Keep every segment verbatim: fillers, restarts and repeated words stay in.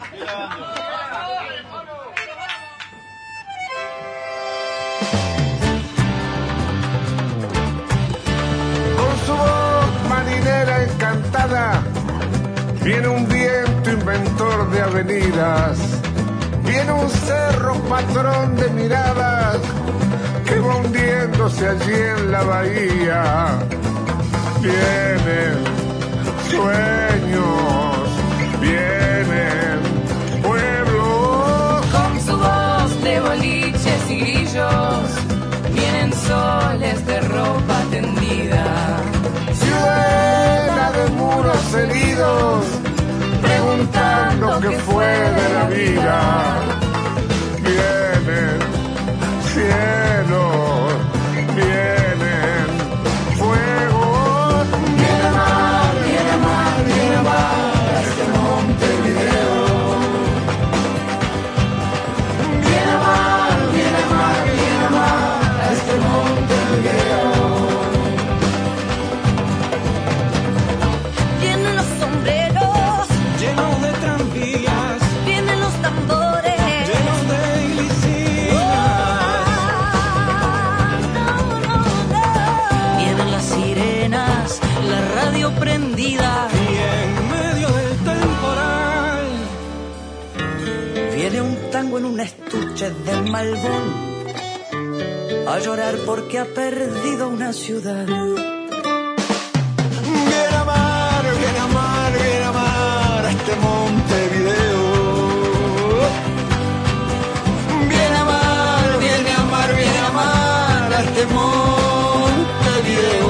Con su voz marinera encantada, viene un viento inventor de avenidas, viene un cerro patrón de miradas que va hundiéndose allí en la bahía. Vienen sueños, vienen pueblos. Con su voz de boliches y grillos, vienen soles de ropa tendida. Ciudadela de muros heridos, preguntando qué fue de la vida. Vienen cielos, vienen fuegos. Viene mar, viene mar, viene mar a este Montevideo. Viene mar, viene mar, viene mar a este Montevideo. Vienen los sombreros llenos de tranvías, vienen los tambores llenos de glicinas. no, no, no. Vienen las sirenas, la radio prendida. Y en medio del temporal Viene un tango en un estuche de Malbón a llorar porque ha perdido una ciudad. Viene a mar, viene a mar, viene a mar a este Montevideo. Viene a mar, viene a mar, viene a mar a este Montevideo.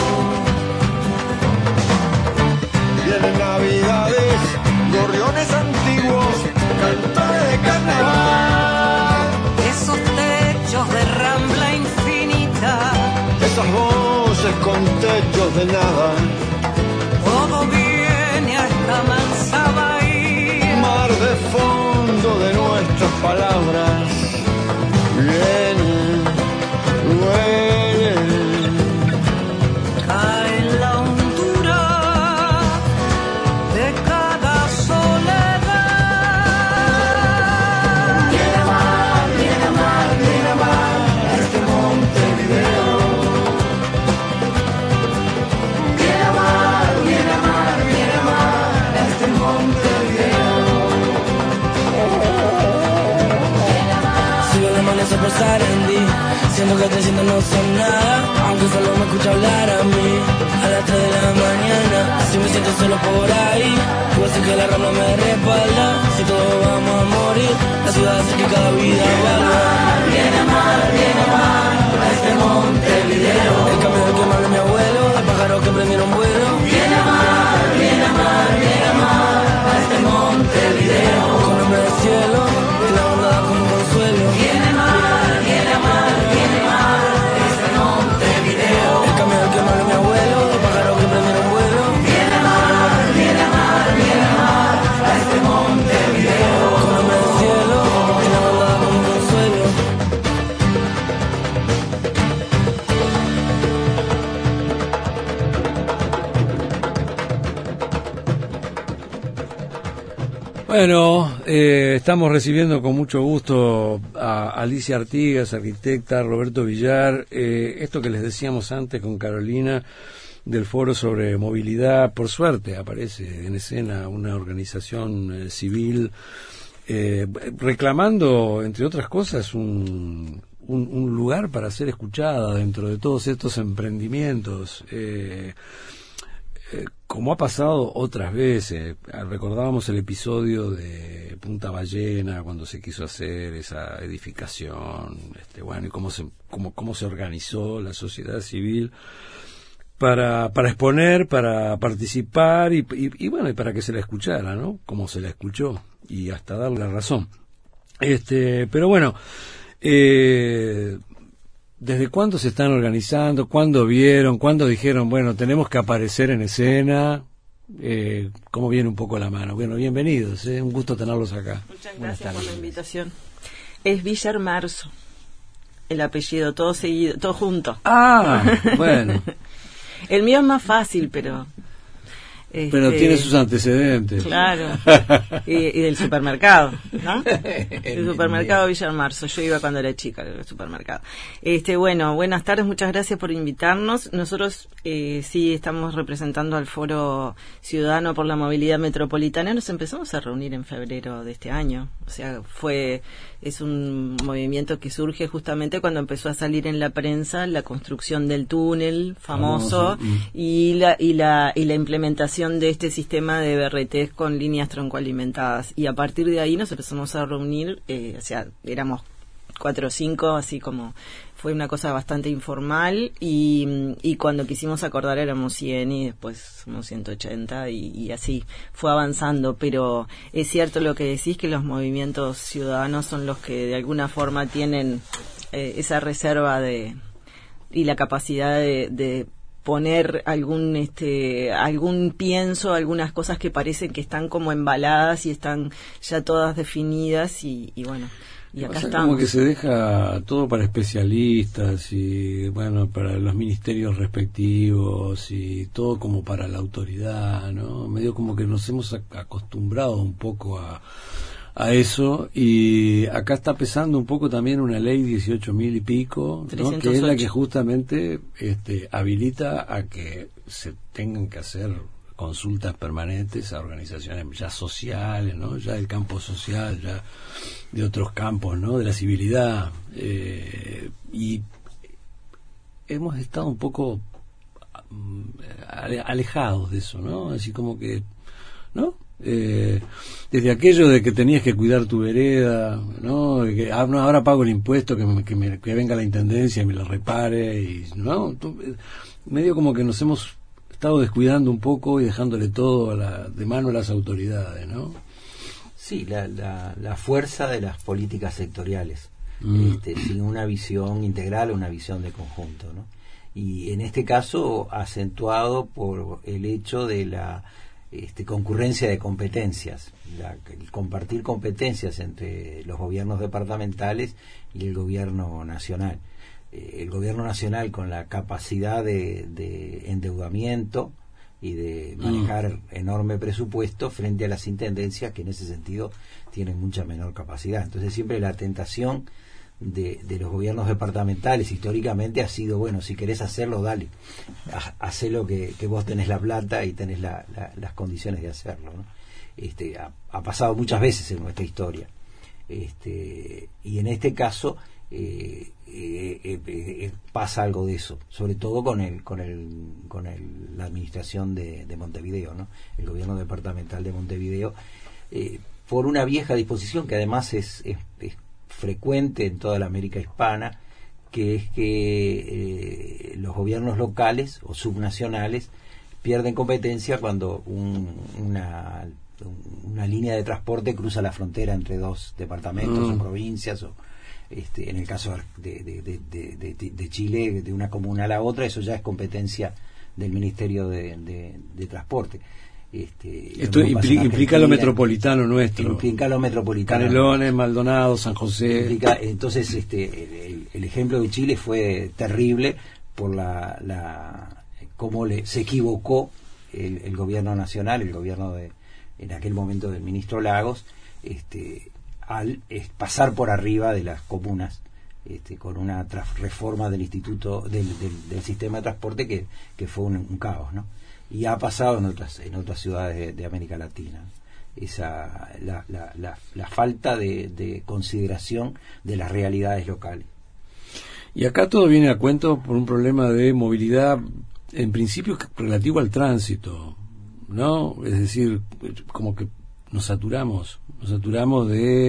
Vienen navidades, gorriones antiguos, cantores de carnaval. Esos techos de rambla infinita, Esas voces con techos de nada. todo viene a esta mansa bahía. Mar de fondo de nuestras palabras. Vienen, huelen. Cae en la hondura de cada soledad. Viene a mar, viene a mar, viene a mar a este Montevideo. Viene a mar, viene a mar, viene a mar a este Montevideo. Sigo de amanecer por Sarandí, siento que te siento no son nada, aunque solo me escucha hablar a mí. A las tres de la mañana, si me siento solo por ahí, yo sé que la rama me respalda. Si todos vamos a morir, la ciudad hace que cada vida valga. Viene a mar, viene a mar a este Montevideo. El cambio del que me habló mi abuelo, de pájaros que prendieron vuelo. Viene a mar, viene a mar, viene a mar a este Montevideo. Con nombre del cielo, y la onda da como un consuelo. Viene a mar, viene a mar, viene a mar a este Montevideo. El cambio del que me habló mi abuelo, de pájaros que prendieron vuelo. Viene a mar, viene a mar, viene a mar a este Montevideo. Con nombre del cielo, y la onda da como un consuelo. Bueno, eh, estamos recibiendo con mucho gusto a Alicia Artigas, arquitecta, Roberto Villar, eh, esto que les decíamos antes con Carolina del foro sobre movilidad. Por suerte aparece en escena una organización eh, civil eh, reclamando, entre otras cosas, un, un, un lugar para ser escuchada dentro de todos estos emprendimientos. Eh, Eh, como ha pasado otras veces, recordábamos el episodio de Punta Ballena cuando se quiso hacer esa edificación, este, bueno, y cómo se cómo cómo se organizó la sociedad civil para para exponer, para participar y, y, y bueno, y para que se la escuchara, ¿no? Como se la escuchó y hasta darle la razón. Este, pero bueno, eh ¿desde cuándo se están organizando? ¿Cuándo vieron? ¿Cuándo dijeron, bueno, tenemos que aparecer en escena? Eh, ¿Cómo viene un poco la mano? Bueno, bienvenidos, ¿eh? Un gusto tenerlos acá. Muchas gracias por la invitación. Es Villar Marzo, el apellido, todo seguido, todo junto. Ah, bueno. El mío es más fácil, pero Pero Este, tiene sus antecedentes. Claro. Y, y del supermercado, ¿no? El supermercado Villa Marzo. Yo iba cuando era chica al supermercado. Este, bueno, buenas tardes, muchas gracias por invitarnos. Nosotros eh, sí estamos representando al Foro Ciudadano por la Movilidad Metropolitana. Nos empezamos a reunir en febrero de este año. O sea, fue es un movimiento que surge justamente cuando empezó a salir en la prensa la construcción del túnel famoso, famoso. y la y la y la implementación de este sistema de B R Ts con líneas troncoalimentadas. Y a partir de ahí nos empezamos a reunir, eh, o sea, éramos cuatro o cinco, así como fue una cosa bastante informal, y, y cuando quisimos acordar éramos cien y después somos ciento ochenta y, y así fue avanzando. Pero es cierto lo que decís, que los movimientos ciudadanos son los que de alguna forma tienen eh, esa reserva de y la capacidad de, de poner algún este algún pienso, algunas cosas que parecen que están como embaladas y están ya todas definidas, y, y bueno, y acá estamos. Como que se deja todo para especialistas y bueno, para los ministerios respectivos y todo como para la autoridad, ¿no? Medio como que nos hemos acostumbrado un poco a a eso, y acá está pesando un poco también una ley dieciocho mil y pico, ¿no? Que es la que justamente este, habilita a que se tengan que hacer consultas permanentes a organizaciones ya sociales, ¿no? Ya del campo social, ya de otros campos, ¿no? De la civilidad, eh, y hemos estado un poco alejados de eso, ¿no? Así como que, ¿no? Eh, desde aquello de que tenías que cuidar tu vereda, ¿no? Que ah, no, ahora pago el impuesto, que, me, que, me, que venga la intendencia y me lo repare, y no, tú, medio como que nos hemos estado descuidando un poco y dejándole todo a la, de mano a las autoridades, ¿no? Sí, la, la, la fuerza de las políticas sectoriales, mm. este, sin una visión integral, una visión de conjunto, ¿no? Y en este caso acentuado por el hecho de la Este, concurrencia de competencias, la, el compartir competencias entre los gobiernos departamentales y el gobierno nacional. Eh, el gobierno nacional con la capacidad de, de endeudamiento y de manejar mm. enorme presupuesto frente a las intendencias, que en ese sentido tienen mucha menor capacidad. Entonces siempre la tentación de, de los gobiernos departamentales históricamente ha sido, bueno, si querés hacerlo, dale, hacé lo que, que vos tenés la plata y tenés la, la, las condiciones de hacerlo, ¿no? Este, ha, ha pasado muchas veces en nuestra historia, este, y en este caso eh, eh, eh, eh, pasa algo de eso, sobre todo con el con el con el, la administración de, de Montevideo, ¿no? El gobierno departamental de Montevideo, eh, por una vieja disposición que además es, es, es frecuente en toda la América hispana, que es que eh, los gobiernos locales o subnacionales pierden competencia cuando un, una, una línea de transporte cruza la frontera entre dos departamentos mm. o provincias, o este, en el caso de, de, de, de, de, de Chile, de una comuna a la otra, eso ya es competencia del Ministerio de, de, de Transporte. Este, Esto implica, implica lo metropolitano nuestro, implica lo metropolitano, Canelones, Maldonado, San José. Implica, entonces este el, el ejemplo de Chile fue terrible por la, la cómo le, se equivocó el, el gobierno nacional, el gobierno de en aquel momento del ministro Lagos, este al es, pasar por arriba de las comunas, este, con una tra- reforma del instituto del, del, del sistema de transporte que, que fue un, un caos, ¿no? Y ha pasado en otras en otras ciudades de, de América Latina, esa la, la, la, la falta de, de consideración de las realidades locales. Y acá todo viene a cuento por un problema de movilidad, en principio relativo al tránsito, ¿no? Es decir, como que nos saturamos, nos saturamos de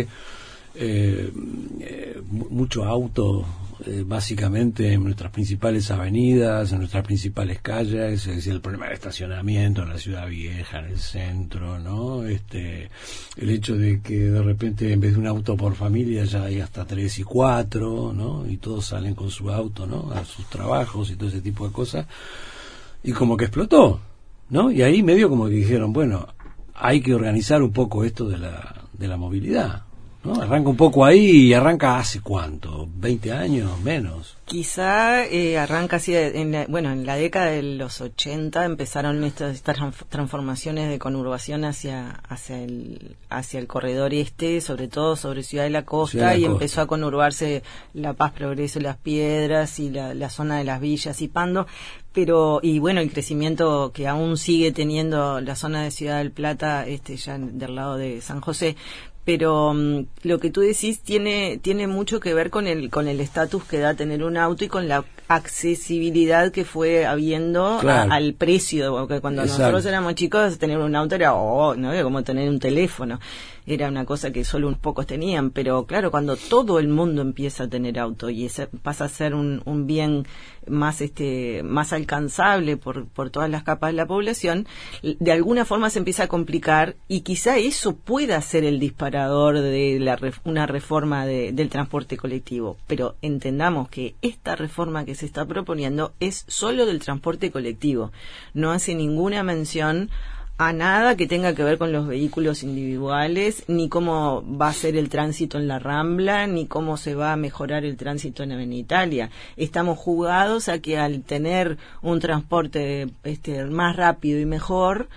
eh, eh, mucho auto, eh, básicamente en nuestras principales avenidas, en nuestras principales calles, es decir, el problema de estacionamiento en la ciudad vieja, en el centro, ¿no? Este, el hecho de que de repente en vez de un auto por familia ya hay hasta tres y cuatro, ¿no? Y todos salen con su auto, ¿no? A sus trabajos y todo ese tipo de cosas, y como que explotó, ¿no? Y ahí medio como que dijeron, bueno, hay que organizar un poco esto de la de la movilidad, ¿no? Arranca un poco ahí y arranca hace cuánto, veinte años, menos. Quizá eh, arranca así, en la, bueno, en la década de los ochenta empezaron estas, estas transformaciones de conurbación hacia hacia el hacia el corredor este, sobre todo sobre Ciudad de la Costa, Ciudad de la y Costa. empezó a conurbarse La Paz, Progreso, Las Piedras y la, la zona de las villas y Pando, pero y bueno, el crecimiento que aún sigue teniendo la zona de Ciudad del Plata, este ya del lado de San José. Pero um, lo que tú decís tiene tiene mucho que ver con el con el estatus que da tener un auto y con la accesibilidad que fue habiendo Claro. a, al precio, porque cuando Exacto. nosotros éramos chicos tener un auto era oh, no era como tener un teléfono, era una cosa que solo unos pocos tenían, pero claro, cuando todo el mundo empieza a tener auto y ese pasa a ser un, un bien más este más alcanzable por por todas las capas de la población, de alguna forma se empieza a complicar, y quizá eso pueda ser el disparador de la ref, una reforma de, del transporte colectivo, pero entendamos que esta reforma que se está proponiendo es solo del transporte colectivo, no hace ninguna mención a nada que tenga que ver con los vehículos individuales, ni cómo va a ser el tránsito en la Rambla, ni cómo se va a mejorar el tránsito en Avenida Italia. Estamos jugados a que al tener un transporte este, más rápido y mejor,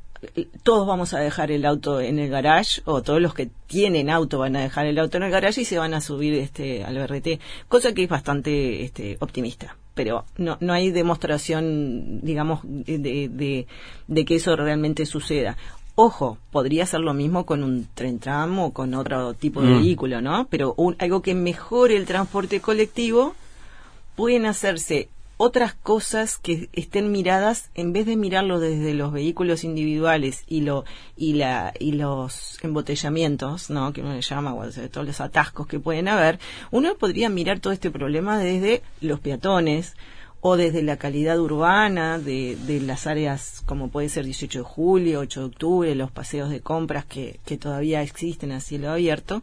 todos vamos a dejar el auto en el garage, o todos los que tienen auto van a dejar el auto en el garage y se van a subir este al B R T, cosa que es bastante este optimista, pero no no hay demostración, digamos, de, de, de que eso realmente suceda. Ojo, podría ser lo mismo con un tren tram o con otro tipo de mm. vehículo, ¿no? Pero un, algo que mejore el transporte colectivo, pueden hacerse otras cosas que estén miradas, en vez de mirarlo desde los vehículos individuales y lo y la y los embotellamientos, ¿no?, que uno le llama, bueno, todos los atascos que pueden haber, uno podría mirar todo este problema desde los peatones o desde la calidad urbana de, de las áreas como puede ser dieciocho de julio, ocho de octubre, los paseos de compras que, que todavía existen a cielo abierto.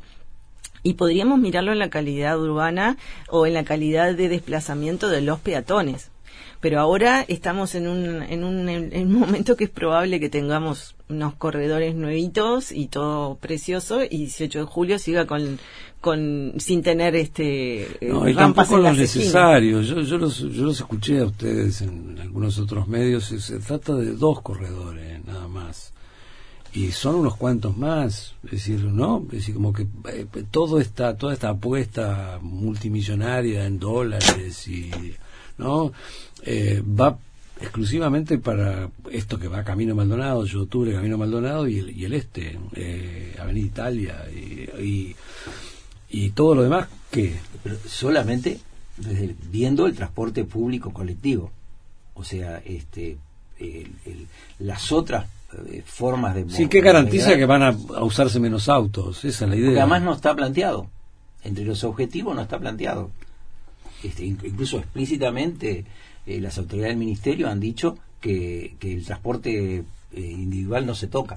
Y podríamos mirarlo en la calidad urbana o en la calidad de desplazamiento de los peatones. Pero ahora estamos en un, en un, en un momento que es probable que tengamos unos corredores nuevitos y todo precioso, y dieciocho de julio siga con, con sin tener este no, y rampas tampoco en los las necesarios. Yo, yo, los, yo los escuché a ustedes en algunos otros medios. Se, se trata de dos corredores, nada más. Y son unos cuantos más, es decir, ¿no? Es decir, como que eh, todo esta, toda esta apuesta multimillonaria en dólares y, ¿no? Eh, va exclusivamente para esto que va Camino Maldonado, yo octubre, Camino Maldonado y el, y el este, eh, Avenida Italia y, y, y todo lo demás que... Pero solamente desde, viendo el transporte público colectivo, o sea, este, el, el, las otras formas de... Sí, ¿qué garantiza que van a, a usarse menos autos? Esa es la idea. Porque además no está planteado. Entre los objetivos no está planteado. Este, incluso explícitamente eh, las autoridades del ministerio han dicho que, que el transporte eh, individual no se toca.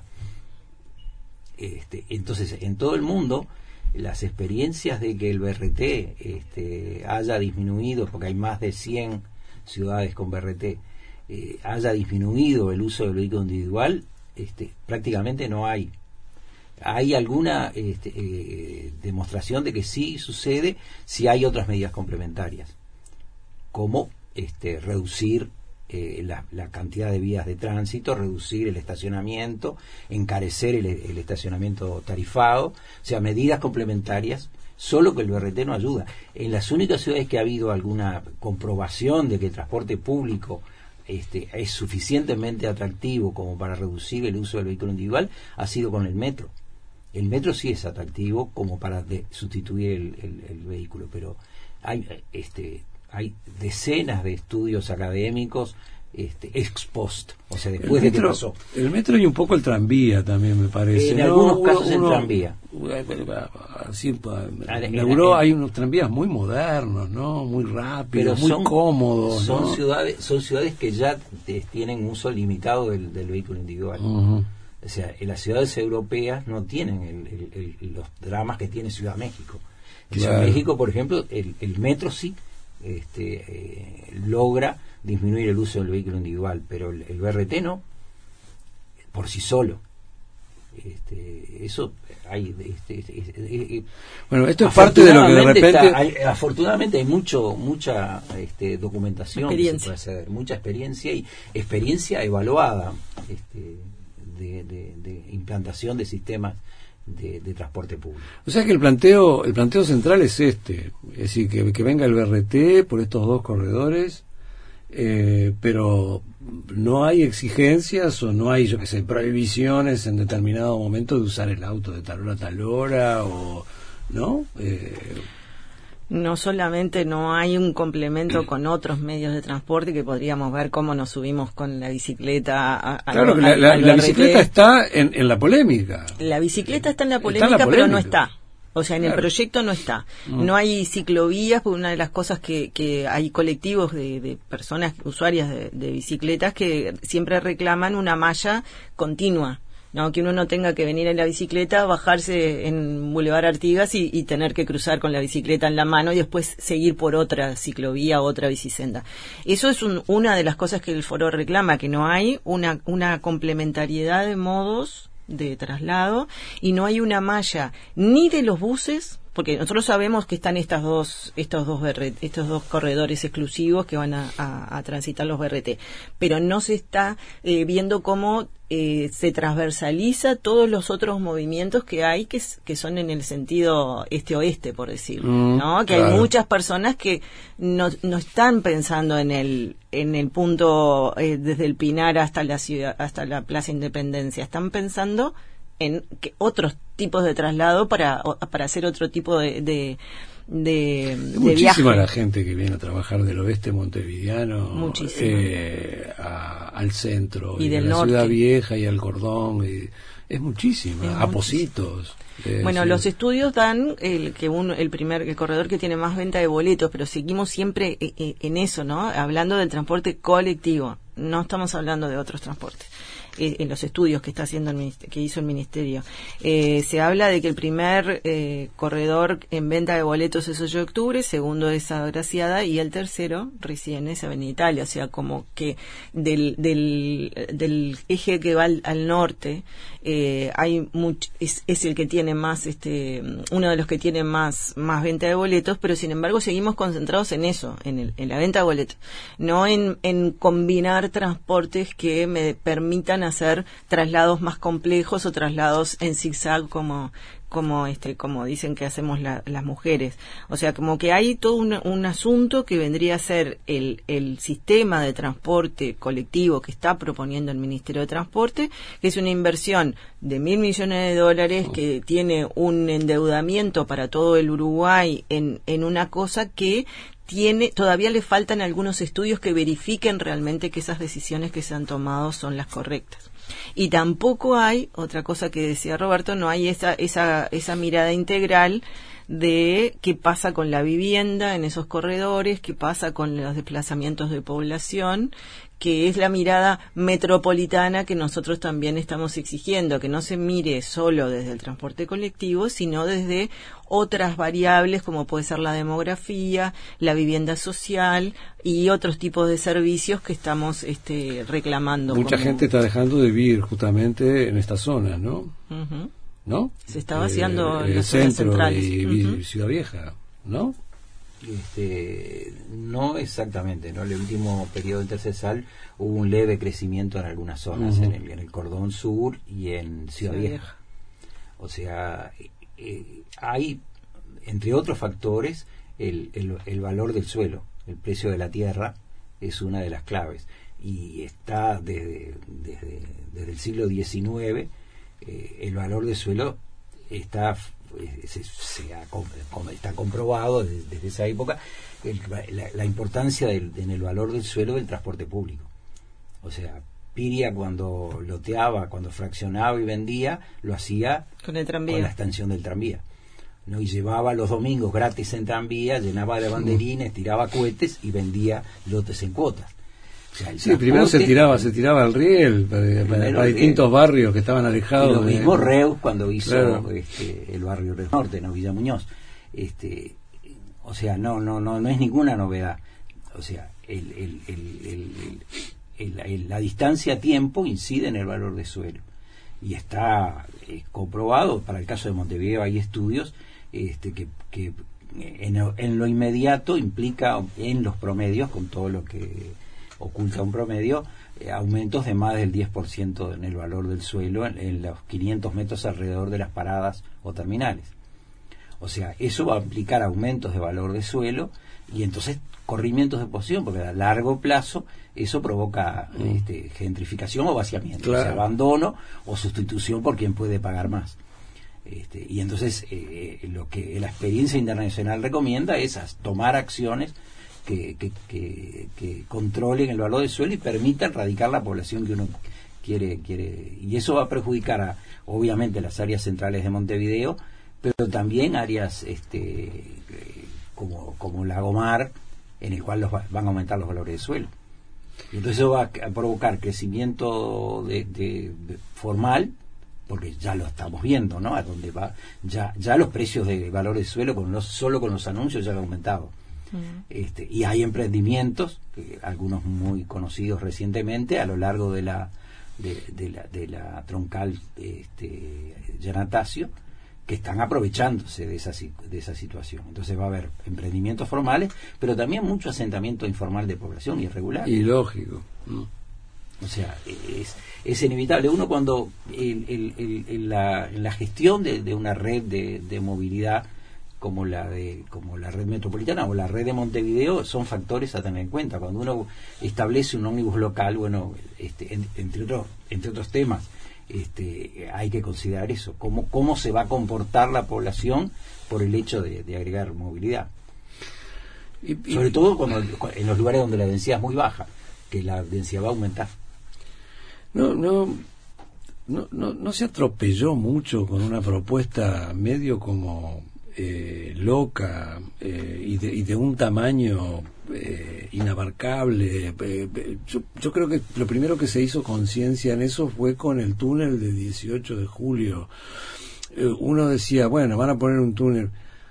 Este, entonces, en todo el mundo, las experiencias de que el B R T este, haya disminuido, porque hay más de cien ciudades con B R T, Eh, haya disminuido el uso del vehículo individual, este, prácticamente no hay. Hay alguna este, eh, demostración de que sí sucede si hay otras medidas complementarias, como este, reducir eh, la, la cantidad de vías de tránsito, reducir el estacionamiento, encarecer el, el estacionamiento tarifado, o sea, medidas complementarias. Solo que el B R T no ayuda. En las únicas ciudades que ha habido alguna comprobación de que el transporte público Este, es suficientemente atractivo como para reducir el uso del vehículo individual, ha sido con el metro. El metro sí es atractivo como para de, sustituir el, el, el vehículo, pero hay este hay decenas de estudios académicos este, ex post, o sea, después el metro, de que pasó. El metro y un poco el tranvía también me parece. En ¿no? algunos uno, casos uno, el tranvía. Así, en en, Europa en, hay unos tranvías muy modernos, ¿no? Muy rápidos, pero son, muy cómodos. Son ¿no? ciudades, son ciudades que ya te, tienen uso limitado del, del vehículo individual. Uh-huh. O sea, en las ciudades europeas no tienen el, el, el, los dramas que tiene Ciudad México. En claro. Ciudad México, por ejemplo, el, el metro sí este, eh, logra disminuir el uso del vehículo individual, pero el, el B R T no, por sí solo. Este, eso hay este, este, este, bueno, esto es parte de lo que de repente está, hay, afortunadamente hay mucho mucha este, documentación, experiencia. Que se puede hacer, mucha experiencia y experiencia evaluada este, de, de, de implantación de sistemas de, de transporte público. O sea que el planteo el planteo central es este, es decir, que, que venga el B R T por estos dos corredores, eh, pero no hay exigencias o no hay, yo qué sé, prohibiciones en determinado momento de usar el auto de tal hora a tal hora, o ¿no? Eh, No solamente no hay un complemento con otros medios de transporte, que podríamos ver cómo nos subimos con la bicicleta a, a claro lo, que la, a, la, a la bicicleta está en, en la polémica. La bicicleta está en la polémica, está en la pero no polémica. está. O sea, en Claro. el proyecto no está. Mm. No hay ciclovías, porque una de las cosas que, que hay colectivos de, de personas usuarias de, de bicicletas que siempre reclaman una malla continua, ¿no? Que uno no tenga que venir en la bicicleta, bajarse en Boulevard Artigas y, y tener que cruzar con la bicicleta en la mano y después seguir por otra ciclovía o otra bicisenda. Eso es un, una de las cosas que el foro reclama, que no hay una, una complementariedad de modos de traslado y no hay una malla ni de los buses, porque nosotros sabemos que están estas dos estos dos B R T, estos dos corredores exclusivos que van a, a, a transitar los B R T, pero no se está eh, viendo cómo eh, se transversaliza todos los otros movimientos que hay que, que son en el sentido este-oeste, por decirlo, Mm, ¿no? Que claro. hay muchas personas que no, no están pensando en el en el punto eh, desde el Pinar hasta la ciudad, hasta la Plaza Independencia, están pensando en que otros tipos de traslado para para hacer otro tipo de de, de, Es de muchísima viaje. la gente que viene a trabajar del oeste montevideano Muchísima. eh, a- al centro Y y, del a la norte. ciudad vieja y al cordón, y es muchísima, Es a muchísima. Positos. eh, Bueno, sí. los estudios dan el que uno, el primer el corredor que tiene más venta de boletos, pero seguimos siempre eh, eh, en eso, ¿no? Hablando del transporte colectivo. No estamos hablando de otros transportes. Eh, en los estudios que está haciendo el minist- que hizo el ministerio, eh, se habla de que el primer eh, corredor en venta de boletos es ocho de octubre, segundo es Agraciada y el tercero recién es Avenida Italia, o sea, como que del del, del eje que va al, al norte eh, hay much, es, es el que tiene más este uno de los que tiene más más venta de boletos, pero sin embargo seguimos concentrados en eso, en el, en la venta de boletos, no en en combinar transportes que me permitan hacer traslados más complejos o traslados en zigzag como como este como dicen que hacemos la, las mujeres. O sea, como que hay todo un, un asunto que vendría a ser el, el sistema de transporte colectivo que está proponiendo el Ministerio de Transporte, que es una inversión de mil millones de dólares, que tiene un endeudamiento para todo el Uruguay en, en una cosa que tiene, todavía le faltan algunos estudios que verifiquen realmente que esas decisiones que se han tomado son las correctas. Y tampoco hay, otra cosa que decía Roberto, no hay esa, esa, esa mirada integral de qué pasa con la vivienda en esos corredores, qué pasa con los desplazamientos de población, que es la mirada metropolitana que nosotros también estamos exigiendo, que no se mire solo desde el transporte colectivo, sino desde otras variables como puede ser la demografía, la vivienda social y otros tipos de servicios que estamos este, reclamando. Mucha como... gente está dejando de vivir justamente en esta zona, ¿no? Uh-huh. ¿No? Se está vaciando eh, en el las zonas centro centrales. y, Uh-huh. y Ciudad Vieja, ¿no? Este, no exactamente, ¿no? El último periodo intercesal hubo un leve crecimiento en algunas zonas, Uh-huh. en, el, en el Cordón Sur y en Ciudad Ciudad Vieja. Vieja. O sea, eh, hay, entre otros factores, el, el, el valor del suelo, el precio de la tierra es una de las claves. Y está desde, desde, desde el siglo diecinueve, eh, el valor del suelo está... Se, se ha, está comprobado desde, desde esa época el, la, la importancia del, en el valor del suelo del transporte público. O sea, Piria cuando loteaba, cuando fraccionaba y vendía, lo hacía con el tranvía, con la extensión del tranvía, ¿no? Y llevaba los domingos gratis en tranvía, llenaba de banderines, tiraba cohetes y vendía lotes en cuotas. O sea, sí, primero se tiraba se tiraba el riel para, para, para distintos barrios que estaban alejados. Y lo mismo de... Reus cuando hizo claro. este, el barrio del norte, no Villa Muñoz. Este, o sea, no no no no es ninguna novedad. O sea, el, el, el, el, el, el, el, la distancia a tiempo incide en el valor del suelo. y está eh, comprobado. Para el caso de Montevideo hay estudios este, que, que en, en lo inmediato implica en los promedios, con todo lo que oculta un promedio, eh, aumentos de más del diez por ciento en el valor del suelo en, en los quinientos metros alrededor de las paradas o terminales. O sea, eso va a implicar aumentos de valor de suelo y entonces corrimientos de posición, porque a largo plazo eso provoca mm. este, gentrificación o vaciamiento, claro. O sea, abandono o sustitución por quien puede pagar más. Este, y entonces eh, lo que la experiencia internacional recomienda es tomar acciones que, que, que, que controlen el valor del suelo y permitan radicar la población que uno quiere, quiere. Y eso va a perjudicar a, obviamente, las áreas centrales de Montevideo, pero también áreas este, como, como Lagomar, en el cual los va, van a aumentar los valores de suelo. Y entonces eso va a provocar crecimiento de, de, de formal, porque ya lo estamos viendo, ¿no? A dónde va, ya, ya los precios de valores de suelo, con los, solo con los anuncios ya han aumentado. Uh-huh. Este, y hay emprendimientos, que, algunos muy conocidos recientemente, a lo largo de la, de, de la, de la troncal este, Yanatacio, que están aprovechándose de esa, de esa situación. Entonces va a haber emprendimientos formales, pero también mucho asentamiento informal de población irregular. Y lógico. ¿No? O sea, es, es inevitable. Uno cuando el, el, el, el, la, en la gestión de, de una red de, de movilidad como la de como la red metropolitana o la red de Montevideo, son factores a tener en cuenta. Cuando uno establece un ómnibus local, bueno, este, en, entre otros entre otros temas, este, hay que considerar eso, cómo cómo se va a comportar la población por el hecho de, de agregar movilidad. Y, y, sobre todo cuando en los lugares donde la densidad es muy baja, que la densidad va a aumentar. No, no, no, no, no se atropelló mucho con una propuesta medio como eh, loca eh, y, de, y de un tamaño eh, inabarcable. Eh, yo, yo creo que lo primero que se hizo conciencia en eso fue con el túnel de dieciocho de julio. Eh, uno decía, bueno, van a poner un túnel,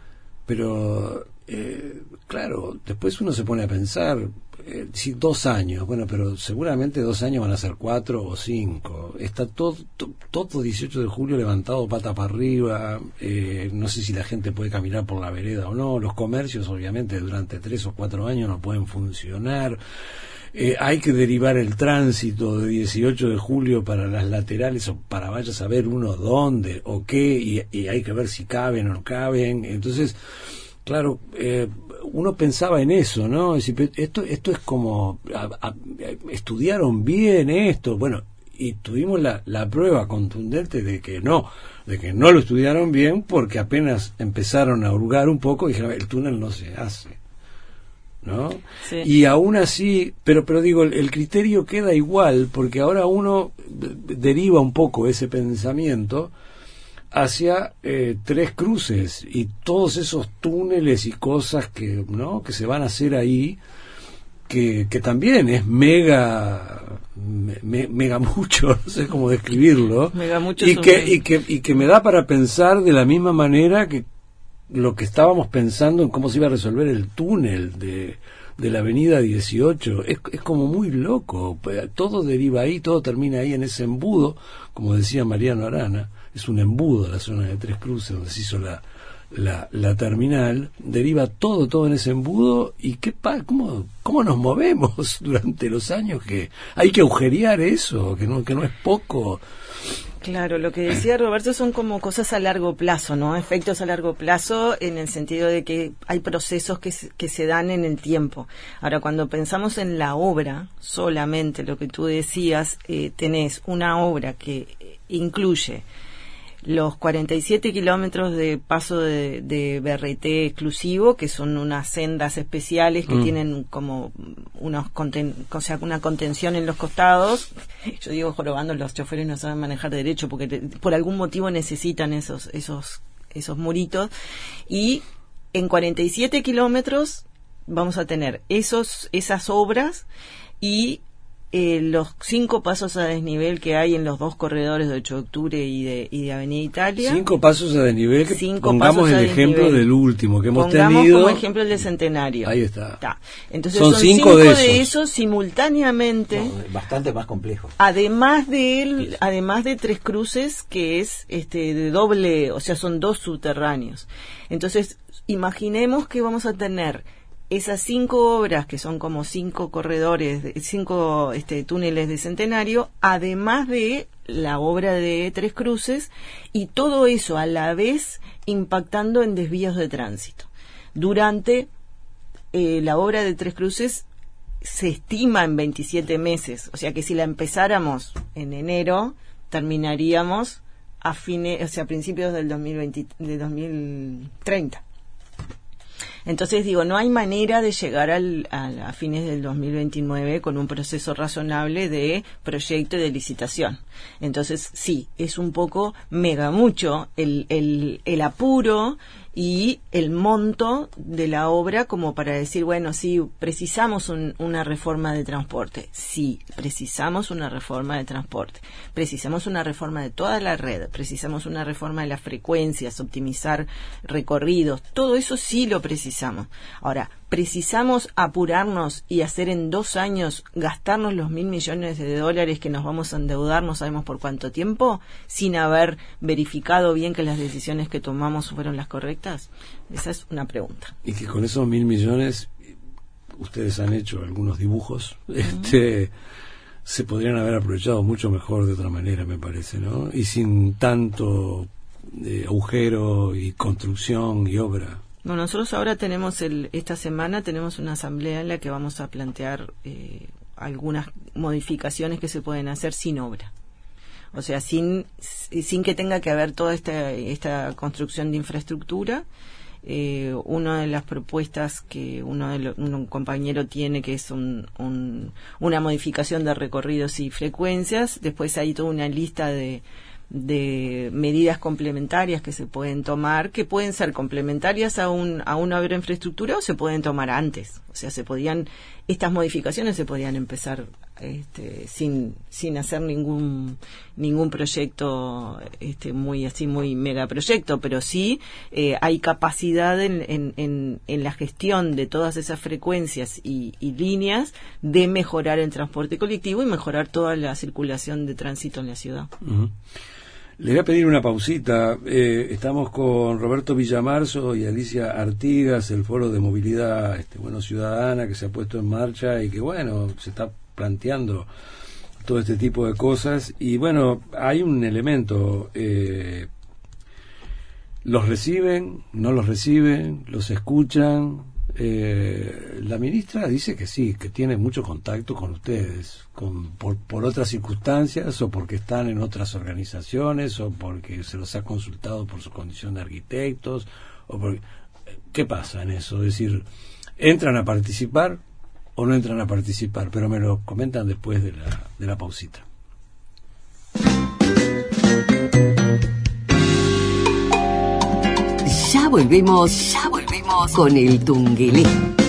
pero eh, claro, después uno se pone a pensar, Eh, sí, dos años, bueno, pero seguramente dos años van a ser cuatro o cinco. Está todo, to, todo dieciocho de julio levantado pata para arriba, eh, no sé si la gente puede caminar por la vereda o no, los comercios obviamente durante tres o cuatro años no pueden funcionar, eh, hay que derivar el tránsito de dieciocho de julio para las laterales o para vaya a saber uno dónde o qué, y, y hay que ver si caben o no caben. Entonces, claro, eh, uno pensaba en eso, ¿no? Es decir, esto, esto es como, a, a, estudiaron bien esto, bueno, y tuvimos la, la prueba contundente de que no, de que no lo estudiaron bien, porque apenas empezaron a hurgar un poco y dijeron, el túnel no se hace, ¿no? Sí. Y aún así, pero, pero digo, el, el criterio queda igual, porque ahora uno deriva un poco ese pensamiento hacia eh, Tres Cruces y todos esos túneles y cosas que no que se van a hacer ahí, que, que también es mega me, mega mucho, no sé cómo describirlo, mega mucho y que, y que y que me da para pensar de la misma manera que lo que estábamos pensando en cómo se iba a resolver el túnel de de la avenida dieciocho. Es, es como muy loco, todo deriva ahí, todo termina ahí en ese embudo, como decía Mariano Arana. Es un embudo la zona de Tres Cruces donde se hizo la, la, la terminal, deriva todo, todo en ese embudo. ¿Y qué pa cómo, cómo nos movemos durante los años que hay que agujerear eso, que no, que no es poco? Claro, lo que decía Roberto son como cosas a largo plazo, ¿no? Efectos a largo plazo en el sentido de que hay procesos que se, que se dan en el tiempo. Ahora, cuando pensamos en la obra, solamente lo que tú decías, eh, tenés una obra que incluye los cuarenta y siete kilómetros de paso de, de B R T exclusivo, que son unas sendas especiales que mm. tienen como unos conten, o sea, una contención en los costados. Yo digo jorobando, los choferes no saben manejar derecho porque te, por algún motivo necesitan esos esos esos muritos. Y en cuarenta y siete kilómetros vamos a tener esos esas obras y eh, los cinco pasos a desnivel que hay en los dos corredores de ocho de octubre y de, y de Avenida Italia. Cinco pasos a desnivel, que cinco pongamos el ejemplo desnivel. del último que hemos Pongamos tenido. como ejemplo el de Centenario. Ahí está. está. Entonces son, son cinco, cinco de, de esos. esos simultáneamente. No, bastante más complejo. Además de él, además de Tres Cruces, que es este de doble, o sea, son dos subterráneos. Entonces, imaginemos que vamos a tener esas cinco obras, que son como cinco corredores, de, cinco este, túneles de Centenario, además de la obra de Tres Cruces, y todo eso a la vez impactando en desvíos de tránsito. Durante eh, la obra de Tres Cruces se estima en veintisiete meses, o sea que si la empezáramos en enero, terminaríamos a fines, o sea, a principios del dos mil veinte, de dos mil treinta. Entonces digo, no hay manera de llegar al, a, a fines del dos mil veintinueve con un proceso razonable de proyecto y de licitación. Entonces sí, es un poco mega mucho el, el, el apuro y el monto de la obra como para decir, bueno, sí, precisamos un, una reforma de transporte. Sí, precisamos una reforma de transporte. Precisamos una reforma de toda la red. Precisamos una reforma de las frecuencias, optimizar recorridos. Todo eso sí lo precisamos. Ahora, precisamos apurarnos y hacer en dos años, gastarnos los mil millones de dólares que nos vamos a endeudar, no sabemos por cuánto tiempo, sin haber verificado bien que las decisiones que tomamos fueron las correctas. Esa es una pregunta. Y que con esos mil millones, ustedes han hecho algunos dibujos, uh-huh. este se podrían haber aprovechado mucho mejor de otra manera, me parece, ¿no? Y sin tanto eh, agujero y construcción y obra. Bueno, nosotros ahora tenemos, el, esta semana tenemos una asamblea en la que vamos a plantear eh, algunas modificaciones que se pueden hacer sin obra. O sea, sin sin que tenga que haber toda esta, esta construcción de infraestructura. Eh, una de las propuestas que uno de lo, un compañero tiene, que es un, un, una modificación de recorridos y frecuencias. Después hay toda una lista de de medidas complementarias que se pueden tomar, que pueden ser complementarias a un a una obra de infraestructura o se pueden tomar antes. O sea, se podían estas modificaciones se podían empezar este, sin sin hacer ningún ningún proyecto este muy así muy megaproyecto, pero sí eh, hay capacidad en, en, en, en la gestión de todas esas frecuencias y, y líneas de mejorar el transporte colectivo y mejorar toda la circulación de tránsito en la ciudad. Uh-huh. Le voy a pedir una pausita. Eh, estamos con Roberto Villamarzo y Alicia Artigas, el Foro de Movilidad este, bueno, Ciudadana, que se ha puesto en marcha y que, bueno, se está planteando todo este tipo de cosas. Y, bueno, hay un elemento. Eh, los reciben, no los reciben, los escuchan. Eh, la ministra dice que sí, que tiene mucho contacto con ustedes, con, por, por otras circunstancias o porque están en otras organizaciones o porque se los ha consultado por su condición de arquitectos o porque, ¿qué pasa en eso? Es decir, ¿entran a participar o no entran a participar? Pero me lo comentan después de la, de la pausita. Ya volvemos, ya volvemos con el Tungelé.